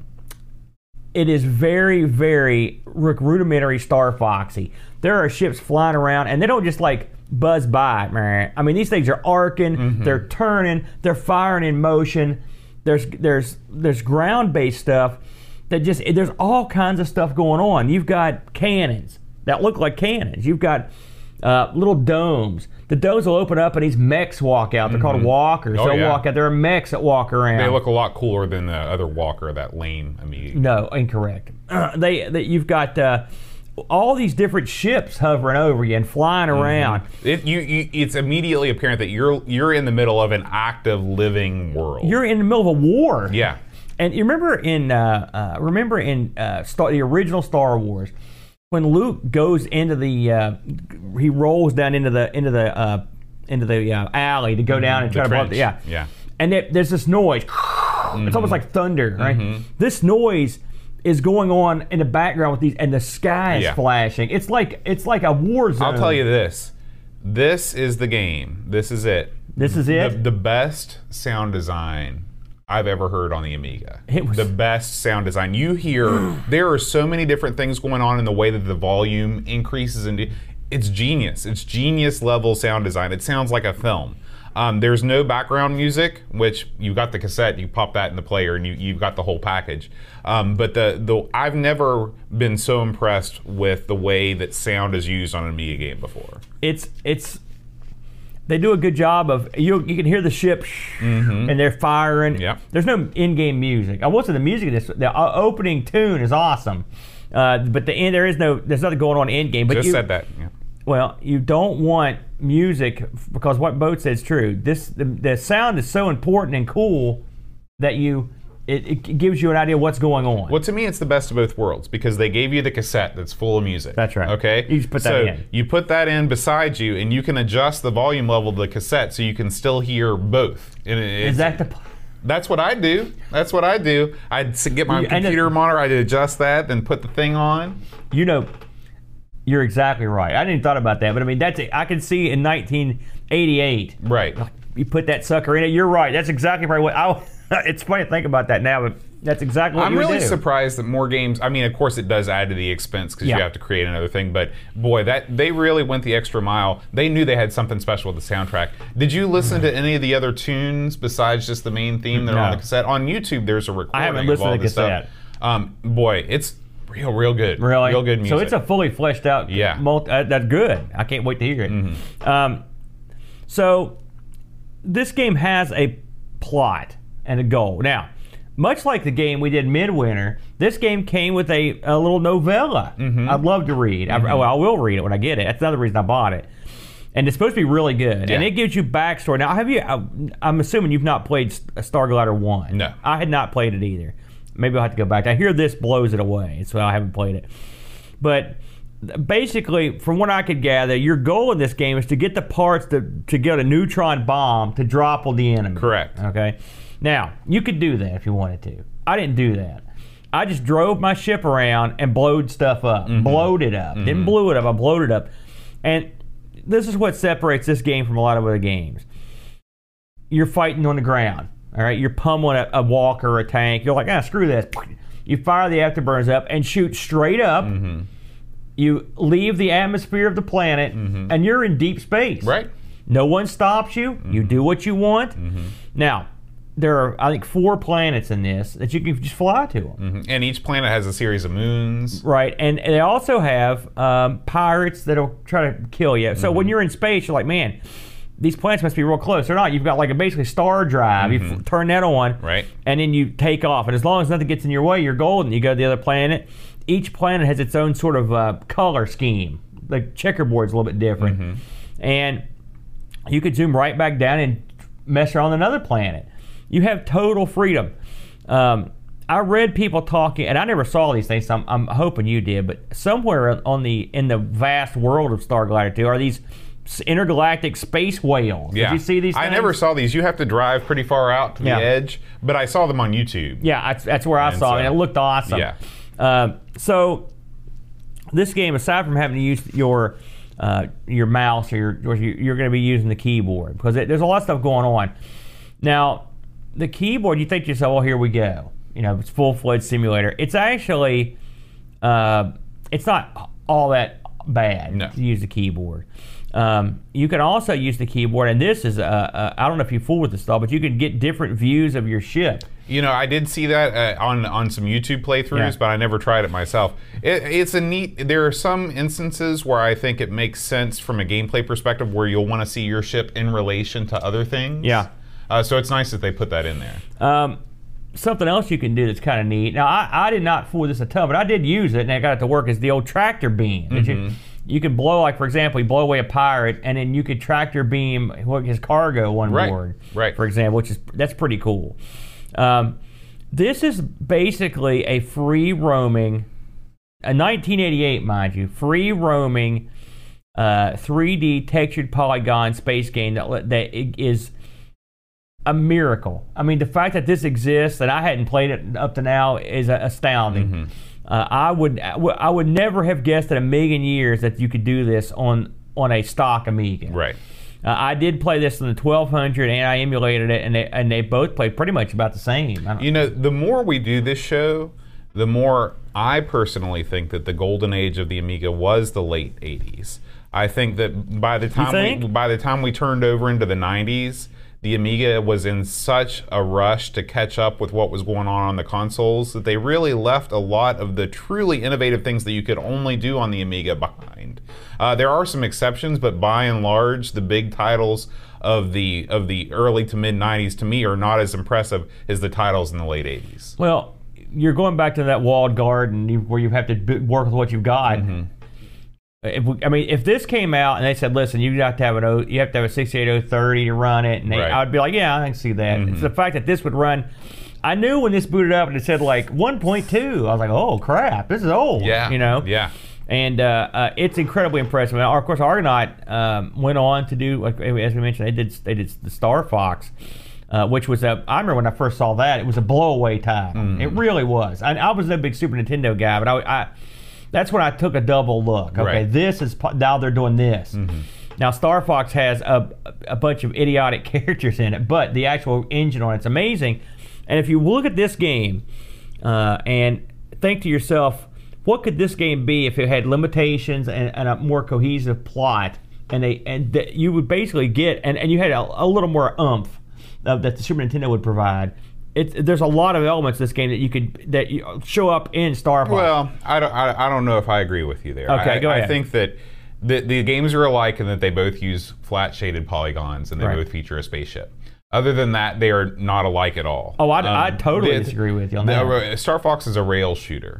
it is very, very rudimentary Star Foxy. There are ships flying around, and they don't just like buzz by, man. I mean, these things are arcing, mm-hmm. they're turning, they're firing in motion. There's there's there's ground-based stuff that just there's all kinds of stuff going on. You've got cannons that look like cannons. You've got uh, little domes. The domes will open up and these mechs walk out. They're mm-hmm. called walkers. Oh, They'll yeah. walk out. There are mechs that walk around. They look a lot cooler than the other walker, that lame Amiga. No, incorrect. Uh, they, they you've got. Uh, all these different ships hovering over you and flying around. Mm-hmm. It, you, you, it's immediately apparent that you're you're in the middle of an active, living world. You're in the middle of a war. Yeah. And you remember in uh, uh, remember in uh, Star, the original Star Wars, when Luke goes into the uh, he rolls down into the into the uh, into the uh, alley to go mm-hmm. down and try the to blow up trench. the, yeah yeah. And it, there's this noise. Mm-hmm. It's almost like thunder, right? Mm-hmm. This noise is going on in the background with these, and the sky is yeah. flashing. It's like it's like a war zone. I'll tell you this: this is the game. This is it. This is it. The, the best sound design I've ever heard on the Amiga. It was the best sound design. You hear there are so many different things going on in the way that the volume increases, and it's genius. It's genius level sound design. It sounds like a film. Um, there's no background music, which you got the cassette, you pop that in the player, and you you've got the whole package. Um, but the the I've never been so impressed with the way that sound is used on an Amiga game before. It's it's they do a good job of you. You can hear the ship, mm-hmm. and they're firing. Yep. There's no in-game music. I will say the music in this, the uh, opening tune is awesome, uh, but the end there is no there's nothing going on in game. But Just you, said that. Yeah. Well, you don't want music because what Boat said is true. This the, the sound is so important and cool that you it, it gives you an idea of what's going on. Well, to me, it's the best of both worlds because they gave you the cassette that's full of music. That's right. Okay? You just put that so in. you put that in beside you, and you can adjust the volume level of the cassette so you can still hear both. And it, is that the... That's what I do. That's what I do. I'd get my You- and computer it- monitor, I'd adjust that, then put the thing on. You know, you're exactly right. I didn't even thought about that, but I mean, that's I can see in nineteen eighty-eight. Right. You put that sucker in it. You're right. That's exactly right. What I, it's funny to think about that now, but that's exactly what I'm you would really do. surprised that more games. I mean, of course, it does add to the expense because Yeah. you have to create another thing. But boy, that they really went the extra mile. They knew they had something special with the soundtrack. Did you listen to any of the other tunes besides just the main theme that are on No. the cassette? On YouTube, there's a recording. I haven't of listened all to the this stuff. cassette. Um, boy, it's real, real good. Really? real good music. So it's a fully fleshed out. Yeah. Multi, uh, that's good. I can't wait to hear it. Mm-hmm. Um, so this game has a plot and a goal. Now, much like the game we did Midwinter, this game came with a, a little novella. Mm-hmm. I'd love to read. I, well, I will read it when I get it. That's another reason I bought it. And it's supposed to be really good. Yeah. And it gives you backstory. Now, have you? I, I'm assuming you've not played Starglider one. No. I had not played it either. Maybe I'll have to go back. I hear this blows it away, so I haven't played it. But basically, from what I could gather, your goal in this game is to get the parts to, to get a neutron bomb to drop on the enemy. Correct. Okay? Now, you could do that if you wanted to. I didn't do that. I just drove my ship around and blowed stuff up. Mm-hmm. Blowed it up. Mm-hmm. Didn't blow it up, I blowed it up. And this is what separates this game from a lot of other games. You're fighting on the ground. All right? You're pummeling a, a walker or a tank. You're like, ah, screw this. You fire the afterburners up and shoot straight up. Mm-hmm. You leave the atmosphere of the planet, mm-hmm. and you're in deep space. Right. No one stops you. Mm-hmm. You do what you want. Mm-hmm. Now, there are, I think, four planets in this that you can just fly to them. Mm-hmm. And each planet has a series of moons. Right. And, and they also have um, pirates that'll try to kill you. So mm-hmm. when you're in space, you're like, man, these planets must be real close. They're not. You've got like a basically star drive. Mm-hmm. You f- turn that on, right, and then you take off. And as long as nothing gets in your way, you're golden. You go to the other planet. Each planet has its own sort of uh, color scheme. The checkerboard's a little bit different. Mm-hmm. And you could zoom right back down and mess around on another planet. You have total freedom. Um, I read people talking, and I never saw these things, so I'm, I'm hoping you did, but somewhere on the in the vast world of Starglider two are these intergalactic space whales. Yeah. Did you see these things? I never saw these. You have to drive pretty far out to yeah. the edge, but I saw them on YouTube. Yeah, that's, that's where I and saw so, it, and it looked awesome. Yeah. Uh, so this game, aside from having to use your uh, your mouse, or your, or you're going to be using the keyboard, because it, there's a lot of stuff going on. Now, the keyboard, you think to yourself, well, here we go. You know, it's full-fledged simulator. It's actually, uh, it's not all that bad no. to use the keyboard. Um, you can also use the keyboard, and this is, uh, uh, I don't know if you fool with this stuff, but you can get different views of your ship. You know, I did see that uh, on on some YouTube playthroughs, yeah. but I never tried it myself. It, it's a neat. There are some instances where I think it makes sense from a gameplay perspective, where you'll want to see your ship in relation to other things. Yeah. Uh, so it's nice that they put that in there. Um, something else you can do that's kind of neat. Now, I, I did not fool this a ton, but I did use it, and I got it to work. Is the old tractor beam. Mm-hmm. You, you could blow, like for example, you blow away a pirate, and then you could tractor beam his cargo on right. board. Right. For example, which is that's pretty cool. Um, this is basically a free roaming, a nineteen eighty-eight, mind you, free roaming, uh, three D textured polygon space game that that is a miracle. I mean, the fact that this exists and I hadn't played it up to now is astounding. Mm-hmm. Uh, I would I would never have guessed in a million years that you could do this on on a stock Amiga. Right. Uh, I did play this in the twelve hundred, and I emulated it, and they and they both played pretty much about the same. I don't you know, the more we do this show, the more I personally think that the golden age of the Amiga was the late eighties. I think that by the time we, by the time we turned over into the nineties, the Amiga was in such a rush to catch up with what was going on on the consoles that they really left a lot of the truly innovative things that you could only do on the Amiga behind. Uh, there are some exceptions, but by and large, the big titles of the of the early to mid nineties to me are not as impressive as the titles in the late eighties. Well, you're going back to that walled garden where you have to work with what you've got. Mm-hmm. If we, I mean, if this came out and they said, "Listen, you have to have an you have to have a sixty-eight oh thirty to run it," and they, right. I'd be like, "Yeah, I can see that." Mm-hmm. It's the fact that this would run. I knew when this booted up and it said like one point two. I was like, "Oh crap, this is old." Yeah, you know. Yeah. And uh, uh, it's incredibly impressive. Now, of course, Argonaut um, went on to do, like, as we mentioned, they did they did the Star Fox, uh, which was a. I remember when I first saw that, it was a blowaway title. Mm. It really was. I, I was no big Super Nintendo guy, but I. I That's when I took a double look. Okay, right. This is now they're doing this. Mm-hmm. Now Star Fox has a a bunch of idiotic characters in it, but the actual engine on it's amazing. And if you look at this game uh, and think to yourself, what could this game be if it had limitations and, and a more cohesive plot, and they and that you would basically get and, and you had a, a little more oomph uh, that the Super Nintendo would provide. It's, there's a lot of elements in this game that you could that you show up in Star Fox. Well, I don't, I, I don't know if I agree with you there. Okay, I, go ahead. I think that the, the games are alike in that they both use flat shaded polygons and they right. both feature a spaceship. Other than that, they are not alike at all. Oh, I, um, I totally the, disagree with you on the, that. Star Fox is a rail shooter.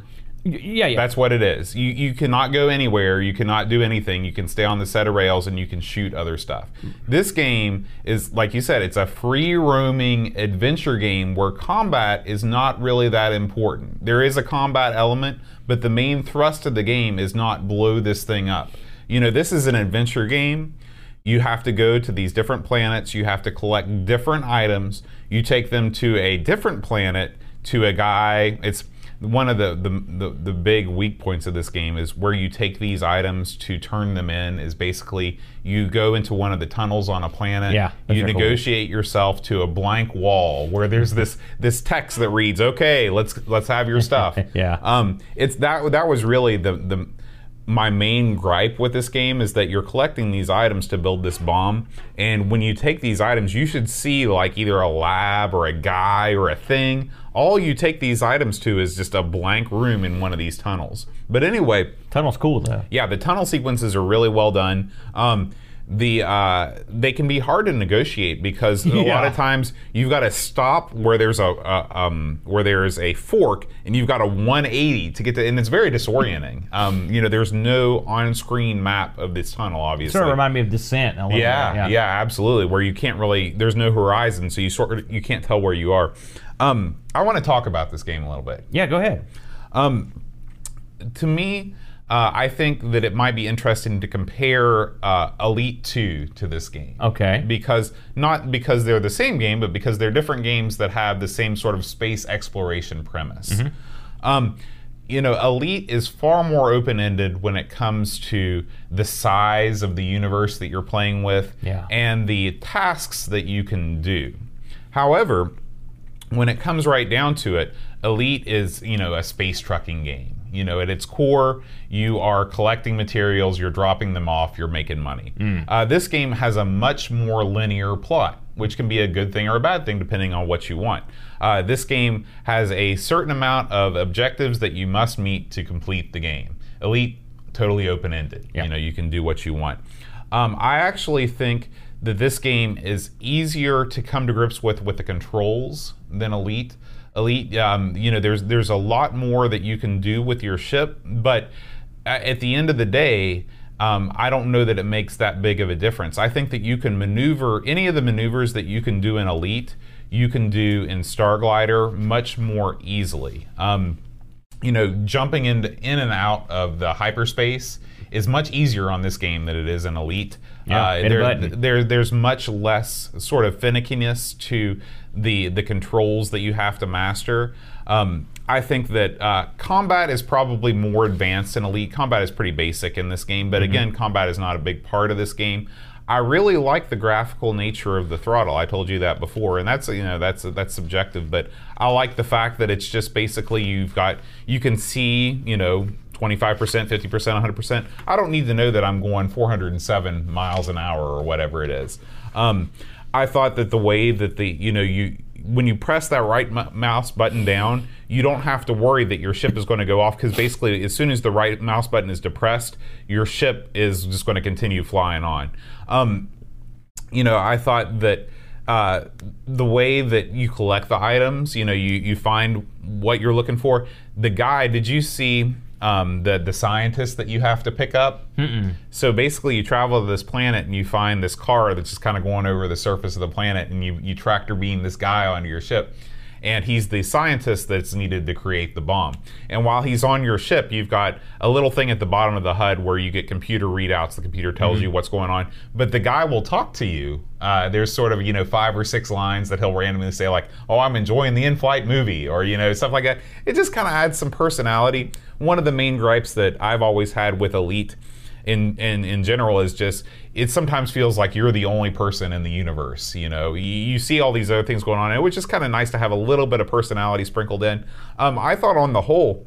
Yeah, yeah. That's what it is. You you cannot go anywhere. You cannot do anything. You can stay on the set of rails and you can shoot other stuff. This game is, like you said, it's a free roaming adventure game where combat is not really that important. There is a combat element, but the main thrust of the game is not blow this thing up. You know, this is an adventure game. You have to go to these different planets. You have to collect different items. You take them to a different planet to a guy. It's one of the, the, the, the big weak points of this game is where you take these items to turn them in is basically you go into one of the tunnels on a planet. Yeah, you cool. negotiate yourself to a blank wall where there's this this text that reads, "Okay, let's let's have your stuff." Yeah. Um, it's that that was really the the my main gripe with this game is that you're collecting these items to build this bomb, and when you take these items, you should see like either a lab or a guy or a thing. All you take these items to is just a blank room in one of these tunnels. But anyway, Tunnel's cool though. yeah, the tunnel sequences are really well done. Um, the uh, they can be hard to negotiate because a Yeah. lot of times you've got to stop where there's a, a um, where there's a fork and you've got a one eighty to get to, and it's very disorienting. Um, you know, there's no on-screen map of this tunnel, obviously. Sort of remind me of Descent. a little Yeah, bit, yeah, yeah, absolutely. Where you can't really, there's no horizon, so you sort of you can't tell where you are. Um, I want to talk about this game a little bit. Yeah, go ahead. Um, to me, uh, I think that it might be interesting to compare uh, Elite two to this game. Okay. Because, not because they're the same game, but because they're different games that have the same sort of space exploration premise. Mm-hmm. Um, you know, Elite is far more open-ended when it comes to the size of the universe that you're playing with Yeah. and the tasks that you can do. However, when it comes right down to it, Elite is, you know, a space trucking game. You know, at its core, you are collecting materials, you're dropping them off, you're making money. Mm. Uh, this game has a much more linear plot, which can be a good thing or a bad thing depending on what you want. Uh, this game has a certain amount of objectives that you must meet to complete the game. Elite, totally open-ended. Yeah. You know, you can do what you want. Um, I actually think that this game is easier to come to grips with with the controls than Elite. Elite, um, you know, there's there's a lot more that you can do with your ship, but at the end of the day, um, I don't know that it makes that big of a difference. I think that you can maneuver any of the maneuvers that you can do in Elite, you can do in Starglider much more easily. Um, you know, jumping into in and out of the hyperspace is much easier on this game than it is in Elite. Yeah, uh, hit a there, button. there, there's much less sort of finickiness to the the controls that you have to master. Um, I think that uh, combat is probably more advanced in Elite. Combat is pretty basic in this game, but Mm-hmm. again, combat is not a big part of this game. I really like the graphical nature of the throttle. I told you that before, and that's you know that's that's subjective, but I like the fact that it's just basically you've got you can see you know twenty-five percent, fifty percent, one hundred percent. I don't need to know that I'm going four hundred seven miles an hour or whatever it is. Um, I thought that the way that the you know you when you press that right m- mouse button down, you don't have to worry that your ship is going to go off because basically as soon as the right mouse button is depressed, your ship is just going to continue flying on. Um, you know, I thought that uh, the way that you collect the items, you know, you, you find what you're looking for. The guy, did you see um, the, the scientist that you have to pick up? Mm-mm. So basically you travel to this planet and you find this car that's just kind of going over the surface of the planet, and you, you tractor beam this guy onto your ship. And he's the scientist that's needed to create the bomb. And while he's on your ship, you've got a little thing at the bottom of the H U D where you get computer readouts. The computer tells Mm-hmm. you what's going on. But the guy will talk to you. Uh, there's sort of, you know, five or six lines that he'll randomly say like, oh, I'm enjoying the in-flight movie, or, you know, stuff like that. It just kind of adds some personality. One of the main gripes that I've always had with Elite in, in, in general is just, it sometimes feels like you're the only person in the universe. You know, you, you see all these other things going on, and it was just kind of nice to have a little bit of personality sprinkled in. Um, I thought on the whole,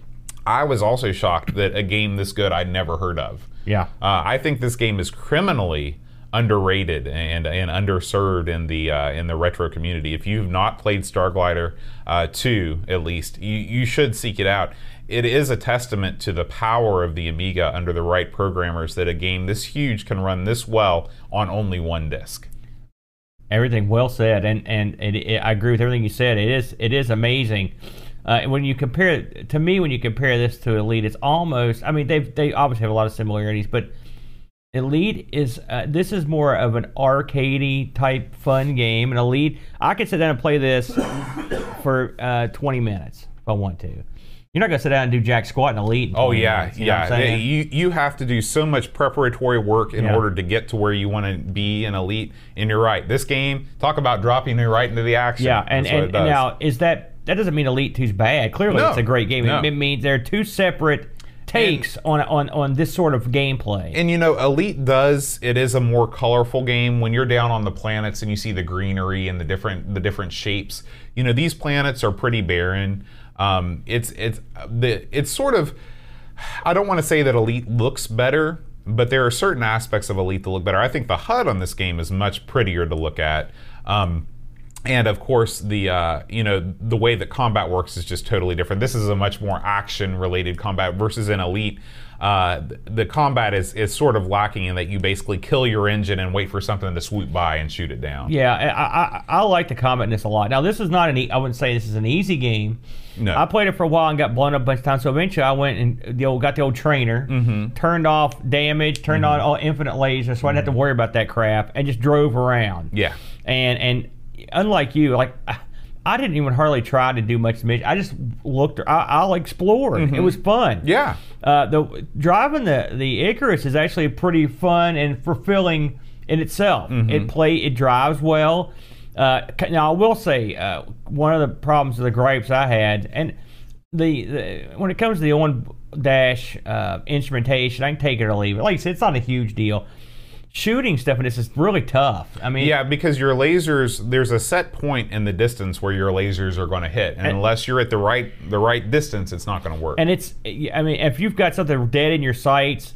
I was also shocked that a game this good I'd never heard of. Yeah. Uh, I think this game is criminally underrated and and underserved in the uh, in the retro community. If you've not played Starglider uh, two, at least, you, you should seek it out. It is a testament to the power of the Amiga under the right programmers that a game this huge can run this well on only one disc. Everything well said, and and it, it, I agree with everything you said. It is it is amazing Uh, and when you compare, to me, when you compare this to Elite, it's almost. I mean, they they obviously have a lot of similarities, but Elite is uh, this is more of an arcadey type fun game. And Elite, I could sit down and play this for uh, twenty minutes if I want to. You're not gonna sit down and do jack squat in Elite. In oh yeah, minutes, you know yeah. what I'm saying? You you have to do so much preparatory work in Yeah. order to get to where you want to be in Elite. And you're right. This game, talk about dropping you right into the action. Yeah, and, That's what and, it and does. now is that that doesn't mean Elite two's bad. Clearly, No, it's a great game. no. It, it means there are two separate takes on on on this sort of gameplay. And you know, Elite does, it is a more colorful game. When you're down on the planets and you see the greenery and the different the different shapes, you know, these planets are pretty barren. Um, it's it's the it's sort of, I don't want to say that Elite looks better, but there are certain aspects of Elite that look better. I think the H U D on this game is much prettier to look at. Um, And of course, the uh, you know the way that combat works is just totally different. This is a much more action-related combat versus in Elite. Uh, the combat is is sort of lacking in that you basically kill your engine and wait for something to swoop by and shoot it down. Yeah, I, I I like the combat in this a lot. Now, this is not an e- I wouldn't say this is an easy game. No. I played it for a while and got blown up a bunch of times. So eventually, I went and the old got the old trainer, Mm-hmm. turned off damage, turned on all infinite lasers, so I didn't have to worry about that crap, and just drove around. Yeah. And and unlike you, like I didn't even hardly try to do much mission. I just looked. I, I'll explore. It was fun. Yeah. Uh, the driving the the Icarus is actually pretty fun and fulfilling in itself. It play it drives well. Uh, now I will say uh, one of the problems of the gripes I had, and the, the when it comes to the on dash uh, instrumentation, I can take it or leave it. Like I said, it's not a huge deal. Shooting stuff in this is really tough. I mean, Yeah, because your lasers, there's a set point in the distance where your lasers are going to hit, and, And- unless you're at the right the right distance, it's not going to work. and it's I mean, if you've got something dead in your sights,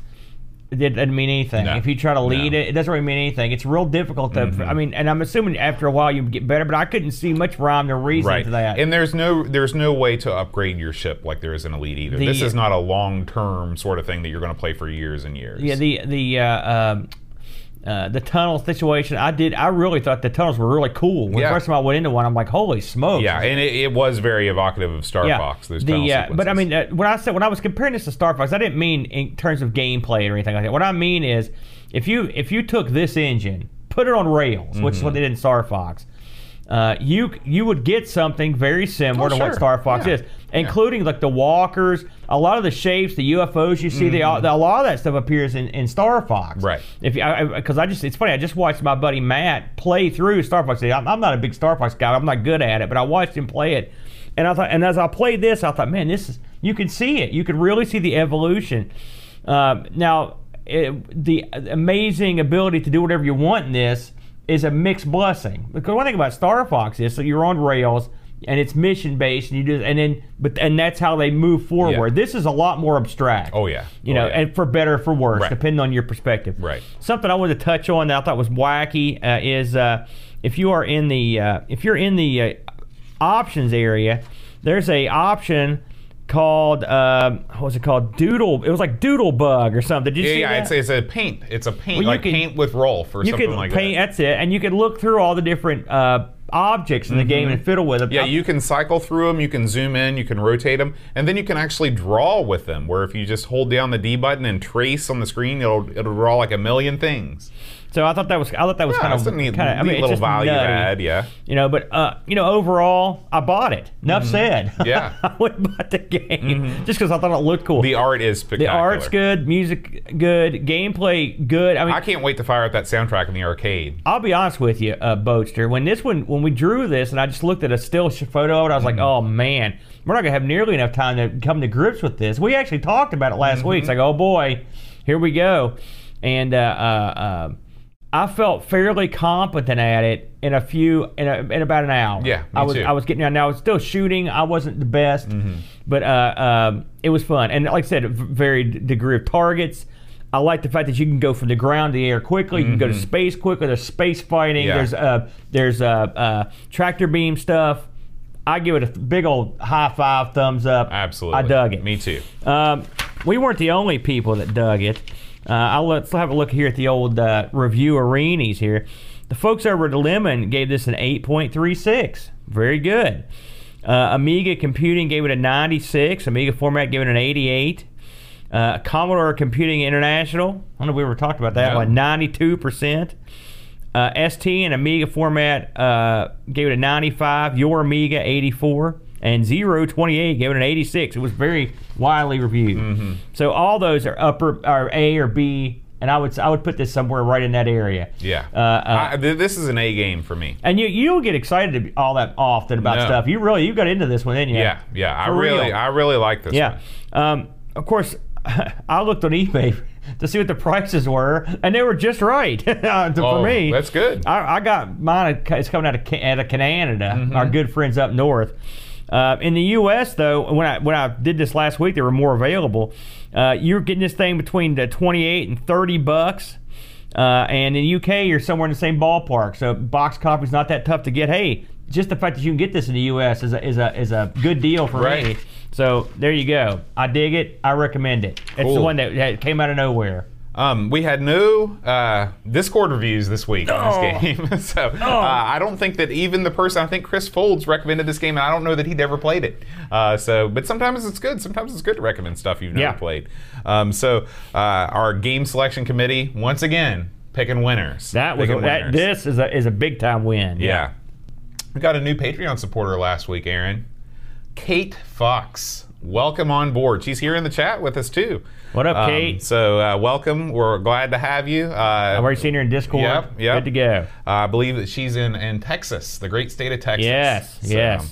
it doesn't mean anything. No. If you try to lead No. it, it doesn't really mean anything. It's real difficult to. I mean, and I'm assuming after a while you get better, but I couldn't see much rhyme or reason Right, to that. and there's no there's no way to upgrade your ship like there is in Elite either. The- this is not a long term sort of thing that you're going to play for years and years. yeah, the the uh, um, uh, the tunnel situation. I did. I really thought the tunnels were really cool. When Yeah. the first time I went into one, I'm like, holy smokes! yeah, and it, it was very evocative of Star Fox. Those tunnel the, uh, but I sequences. mean, uh, when I said when I was comparing this to Star Fox, I didn't mean in terms of gameplay or anything like that. What I mean is, if you if you took this engine, put it on rails, which is what they did in Star Fox, uh, you you would get something very similar Oh, to sure. what Star Fox Yeah. is, including like the walkers, a lot of the shapes, the U F Os you see, they all, a lot of that stuff appears in, in Star Fox. Right. If you because I, I just it's funny, I just watched my buddy Matt play through Star Fox. I'm, I'm not a big Star Fox guy. I'm not good at it, but I watched him play it. And I thought, and as I played this, I thought, man, this is you can see it. You can really see the evolution. Um, now, it, the amazing ability to do whatever you want in this is a mixed blessing. Because one thing about Star Fox is, so you're on rails and it's mission based, and you do, and then, but and that's how they move forward. Yeah. This is a lot more abstract. Oh, yeah. You Oh, know, yeah. and for better or for worse, Right. depending on your perspective. Right. Something I wanted to touch on that I thought was wacky uh, is uh, if you are in the uh, if you're in the uh, options area, there's a option called uh, what was it called? Doodle. It was like Doodle Bug or something. Did you yeah, see yeah, that? it's, it's a paint. It's a paint, Well, you like can- paint with Rolf or you something could like paint. that. That's it, and you could look through all the different uh, objects in the game and fiddle with them. Yeah, you can cycle through them, you can zoom in, you can rotate them, and then you can actually draw with them, where if you just hold down the D button and trace on the screen, it'll it'll draw like a million things. So I thought that was I thought that was Yeah, kind that's of a neat, kind of I mean neat it's little just value nutty. add, yeah. You know, but uh, you know, overall, I bought it. Enough said. Yeah. I went and bought the game just because I thought it looked cool. The art is The spectacular. art's good, music good, gameplay good. I mean, I can't wait to fire up that soundtrack in the arcade. I'll be honest with you, uh, Boatster. When this one, when we drew this, and I just looked at a still sh- photo of it, I was like, "Oh man, we're not gonna have nearly enough time to come to grips with this." We actually talked about it last week. It's like, "Oh boy, here we go," and uh, uh, uh, I felt fairly competent at it in a few, in, a, in about an hour. Yeah, me I was, too. I was getting down. Now I was still shooting. I wasn't the best, but uh, um, it was fun. And like I said, a v- varied degree of targets. I like the fact that you can go from the ground to the air quickly. You can go to space quickly. There's space fighting. Yeah. There's uh, there's uh, uh, tractor beam stuff. I give it a big old high five, thumbs up. Absolutely. I dug it. Me too. Um, we weren't the only people that dug it. Uh, I'll let's have a look here at the old uh, review arenas here. The folks over at Lemon gave this an eight point three six. Very good. Uh, Amiga Computing gave it a ninety-six. Amiga Format gave it an eighty-eight. Uh, Commodore Computing International, I don't know if we ever talked about that No. one, ninety-two percent. Uh, S T and Amiga Format uh, gave it a ninety-five. Your Amiga, eighty-four. And Zero twenty-eight gave it an eighty-six. It was very widely reviewed. Mm-hmm. So all those are upper, are A or B, and I would I would put this somewhere right in that area. Yeah. Uh, uh, I, th- this is an A game for me. and you you don't get excited all that often about No. stuff. You really you got into this one, didn't you? Yeah, yeah. I For really, real. I really like this Yeah. one. Um, of course, I looked on eBay to see what the prices were, and they were just right uh, to- Oh, for me. that's good. I, I got mine. It's coming out of Ca- out of Canada. Mm-hmm. Our good friends up north. Uh, in the U S though, when I when I did this last week, they were more available. Uh, you're getting this thing between the twenty-eight and thirty bucks. Uh, and in the U K, you're somewhere in the same ballpark. So box copy's not that tough to get. Hey, just the fact that you can get this in the U S is a is a is a good deal for Right. me. So there you go. I dig it. I recommend it. It's the Cool. one that, that came out of nowhere. Um, we had no uh, Discord reviews this week on Oh. this game, so uh, I don't think that even the person I think Chris Folds recommended this game, and I don't know that he'd ever played it. Uh, so, but sometimes it's good. Sometimes it's good to recommend stuff you've never Yeah. played. Um, so, uh, our game selection committee once again picking winners. That was Picking that. winners. This is a is a big time win. Yeah. We got a new Patreon supporter last week, Aaron. Kate Fox. Welcome on board. She's here in the chat with us too. What up, Um, Kate? So uh, welcome. We're glad to have you. Uh, I've already seen her in Discord. Yep, yep. Good to go. Uh, I believe that she's in, in Texas, the great state of Texas. Yes, yes.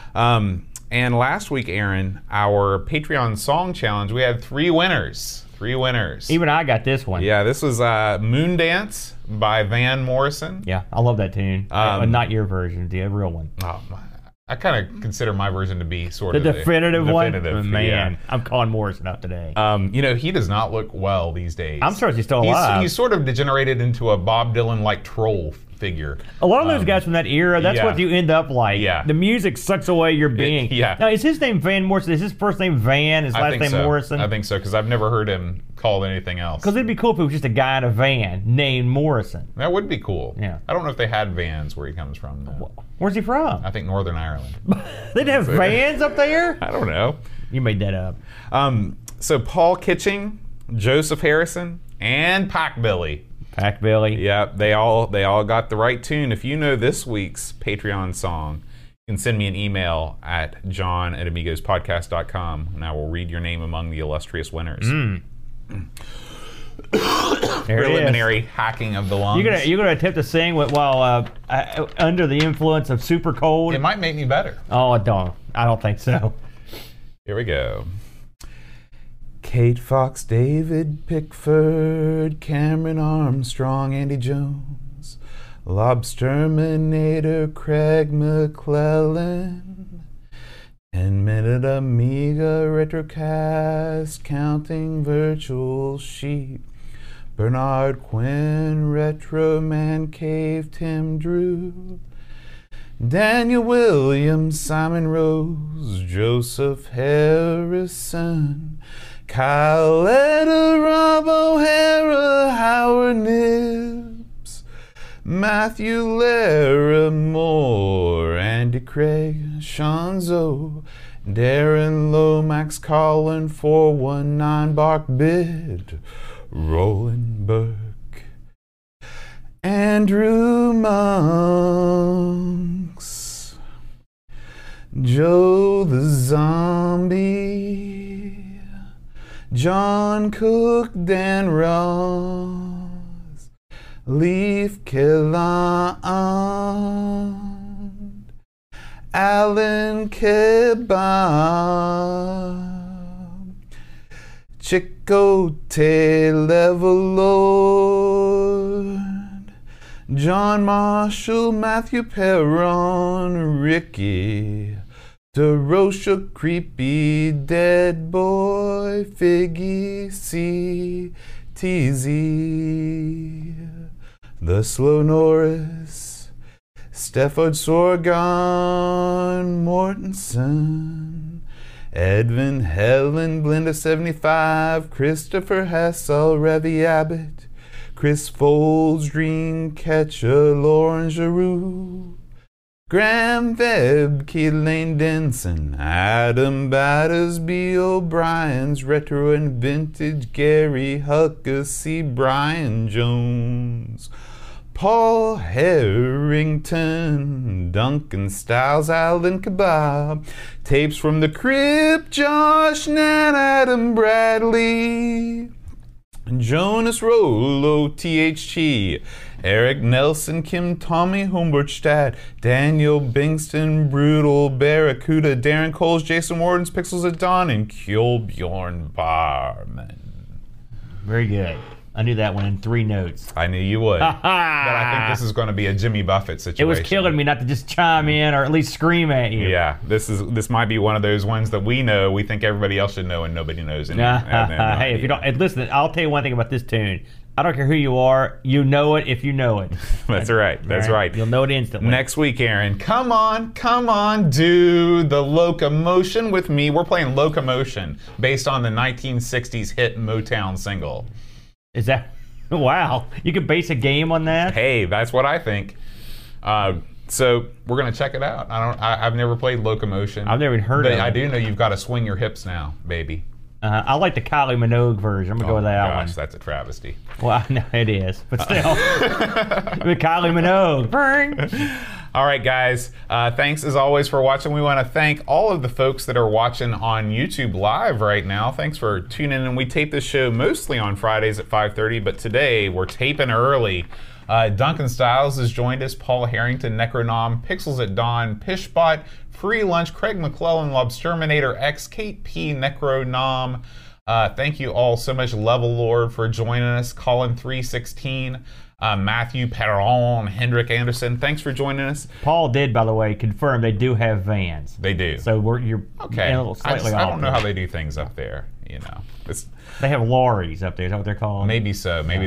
Um, and last week, Aaron, our Patreon song challenge, we had three winners. Three winners. Even I got this one. Yeah, this was uh, Moon Dance by Van Morrison. Yeah, I love that tune. Um, Uh, not your version, the real one. Oh, my. I kind of consider my version to be sort The of definitive, definitive one? Man, yeah. I'm calling Morrison up today. Um, you know, he does not look well these days. I'm surprised he's still He's, alive. he's sort of degenerated into a Bob Dylan-like troll figure. A lot of those guys from that era, that's yeah. what you end up like. Yeah. The music sucks away your being. yeah. Now, is his name Van Morrison? Is his first name Van? His I last think name so. Morrison? I think so, because I've never heard him called anything else. Because it'd be cool if it was just a guy in a van named Morrison. That would be cool. Yeah. I don't know if they had vans where he comes from, though. Where's he from? I think Northern Ireland. They didn't have vans up there? I don't know. You made that up. Um, so Paul Kitching, Joseph Harrison, and Pac Billy. Pac Billy. Yeah, they all they all got the right tune. If you know this week's Patreon song, you can send me an email at john at amigos podcast dot com, and I will read your name among the illustrious winners. Mm. There it is. Preliminary hacking of the lungs. You're gonna you're gonna attempt to sing with, while uh, uh, under the influence of super cold. It might make me better. Oh, I don't. I don't think so. Here we go. Kate Fox, David Pickford, Cameron Armstrong, Andy Jones, Lobsterminator, Craig McClellan, ten minute Amiga Retrocast, Counting Virtual Sheep, Bernard Quinn, Retro Man Cave, Tim Drew, Daniel Williams, Simon Rose, Joseph Harrison, Kyle Etta, Rob O'Hara, Howard Nibbs, Matthew Larimore, Andy Craig, Sean Zoe, Darren Lomax, Colin four one nine, Bark Bid, Roland Burke, Andrew Monks, Joe the Zombie, John Cook, Dan Ross, Leaf Killand, Alan Kebab, Chicote Levelord, John Marshall, Matthew Perron, Ricky DeRocha, Creepy Dead Boy, Figgy C, T Z, The Slow Norris, Stefford Sorgon, Mortensen, Edvin Helen, Blenda seventy-five, Christopher Hessel, Revy Abbott, Chris Folds, Dreamcatcher, Lauren Giroux, Graham Webb, Keith Lane Denson, Adam Battersby O'Brien's retro and vintage, Gary Huckasey, Brian Jones, Paul Harrington, Duncan Styles, Alan Kebab, tapes from the Crypt, Josh Nan, Adam Bradley, Jonas Rollo, T H T, Eric Nelson, Kim Tommy, Humbertstadt, Daniel Bingston, Brutal, Barracuda, Darren Coles, Jason Warden's Pixels at Dawn, and Kjolbjorn Barman. Very good. I knew that one in three notes. I knew you would. But I think this is going to be a Jimmy Buffett situation. It was killing me not to just chime in or at least scream at you. Yeah, this is this might be one of those ones that we know, we think everybody else should know, and nobody knows. And, and then, uh, hey, if you don't, and listen, I'll tell you one thing about this tune. I don't care who you are, you know it if you know it. That's right. That's right. right. You'll know it instantly. Next week, Aaron, come on, come on, do the Locomotion with me. We're playing Locomotion based on the nineteen sixties hit Motown single. Is that... Wow, you could base a game on that? Hey, that's what I think. Uh, so we're gonna check it out. I don't. I, I've never played Locomotion. I've never even heard but of it. I do know you've got to swing your hips now, baby. Uh, I like the Kylie Minogue version. I'm gonna oh go with that gosh, one. That's a travesty. Well, no, it is, but still, with Kylie Minogue. Bring. All right, guys. Uh, thanks as always for watching. We want to thank all of the folks that are watching on YouTube Live right now. Thanks for tuning in. We tape this show mostly on Fridays at five thirty, but today we're taping early. Uh, Duncan Styles has joined us, Paul Harrington, Necronom, Pixels at Dawn, Pishbot, Free Lunch, Craig McClellan, Lobsterminator X, Kate P, Necronom. Uh, thank you all so much, Level Lord, for joining us, Colin three sixteen. Uh, Matthew Perron, Hendrik Anderson, thanks for joining us. Paul did, by the way, confirm they do have vans. They do. So we're you're okay. a little I, slightly just, off I don't know there. how they do things up there. You know, it's, They have lorries up there. Is that what they're called? maybe so. Maybe